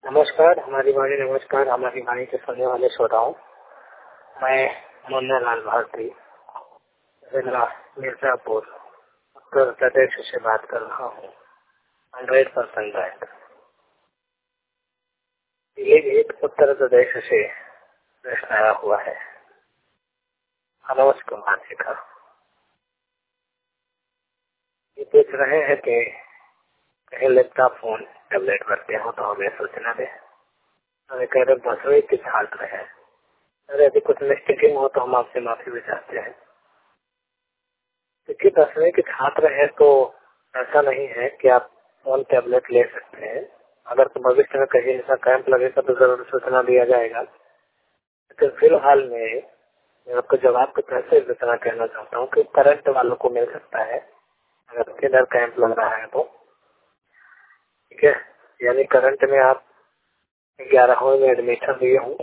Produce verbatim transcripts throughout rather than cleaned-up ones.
नमस्कार, हमारी वाणी नमस्कार हमारी वाणी के सुनने वाले श्रोताओं। मैं मुन्ना लाल भारती जिला मिर्जापुर उत्तर प्रदेश से बात कर रहा हूँ। Hundred percent right. Pilibhit Uttar Pradesh से प्रश्न आया हुआ है मनोज कुमार जी का। ये पूछ रहे हैं कि कहीं लैपटॉप फोन टैबलेट करते हो तो हमें सूचना दे। हमें कह रहे दसवीं के छात्र है। अरे यदि कुछ मिस्टेकिंग हो तो हम आपसे माफी भी चाहते हैं, क्योंकि दसवीं के छात्र है तो ऐसा नहीं है कि आप फोन टैबलेट ले सकते हैं। अगर तो भविष्य में कहीं ऐसा कैंप लगेगा तो जरूर सूचना दिया जाएगा। लेकिन फिलहाल में मैं आपको जवाब के तरह से इतना कहना चाहता हूँ कि करंट वालों को मिल सकता है अगर किधर कैंप लग रहा है तो। ठीक है, यानी करंट में आप ग्यारहवीं में एडमिशन लिए हूँ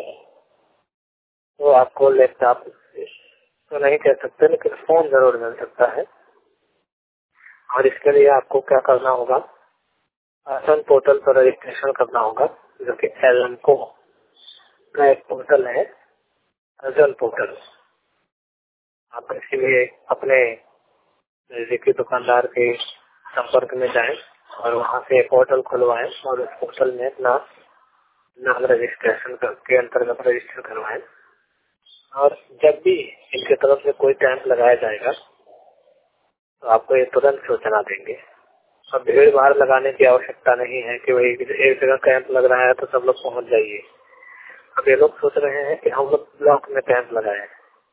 तो आपको लैपटॉप तो नहीं कह सकते, लेकिन फोन जरूर मिल सकता है। और इसके लिए आपको क्या करना होगा, आसन पोर्टल पर रजिस्ट्रेशन करना होगा, जो कि एलएमको का एक पोर्टल है, आसन पोर्टल। आप इसके लिए अपने नजदीकी दुकानदार के संपर्क में जाएं और वहां से पोर्टल खुलवाएं और उस पोर्टल में अपना नाम रजिस्ट्रेशन के अंतर्गत रजिस्टर करवाएं। और जब भी इनके तरफ से कोई कैंप लगाया जाएगा तो आपको ये तुरंत सूचना देंगे। अब भीड़ भाड़ लगाने की आवश्यकता नहीं है कि वही एक जगह कैंप लग रहा है तो सब लोग पहुंच जाइए। अब ये लोग सोच रहे हैं कि हम लोग ब्लॉक में कैंप लगाए,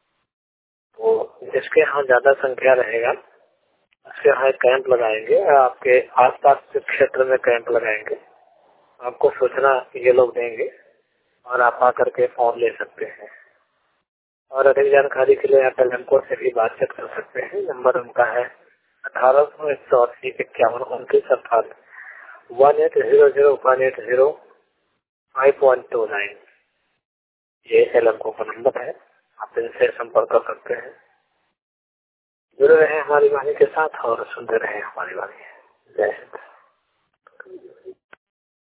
तो जिसके यहाँ ज्यादा संख्या रहेगा उसके यहाँ कैंप लगाएंगे। आपके आसपास के क्षेत्र में कैंप लगाएंगे, आपको सूचना ये लोग देंगे और आप आकर के फॉर्म ले सकते हैं। और अधिक जानकारी के लिए आप एलएमको से भी बातचीत कर सकते हैं। नंबर उनका है अठारह सौ एक सौ अस्सी इक्यावन उनतीस अर्थात one eight zero zero one eight zero five one two nine. ये एलएमको का नंबर है, आप इनसे संपर्क कर सकते हैं। जुड़े रहे हमारी वाणी के साथ और सुनते रहे हमारी वाणी। जय हिंद।